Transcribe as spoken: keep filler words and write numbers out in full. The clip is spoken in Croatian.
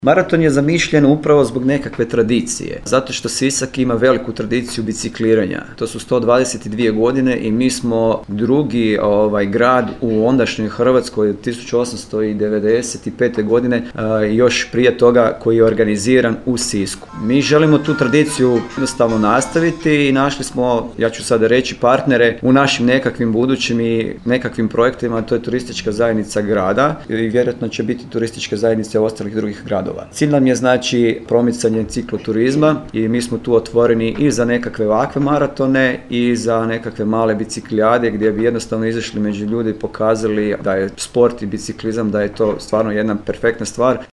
Maraton je zamišljen upravo zbog nekakve tradicije, zato što Sisak ima veliku tradiciju bicikliranja. To su sto dvadeset dvije godine i mi smo drugi ovaj, grad u ondašnjoj Hrvatskoj od tisuću osamsto devedeset pete. godine, još prije toga, koji je organiziran u Sisku. Mi želimo tu tradiciju jednostavno nastaviti i našli smo, ja ću sada reći, partnere u našim nekakvim budućim i nekakvim projektima, to je turistička zajednica grada i vjerojatno će biti turističke zajednice ostalih drugih gradova. Cilj nam je znači promicanje cikloturizma i mi smo tu otvoreni i za nekakve ovakve maratone i za nekakve male biciklijade gdje bi jednostavno izašli među ljudi i pokazali da je sport i biciklizam, da je to stvarno jedna perfektna stvar.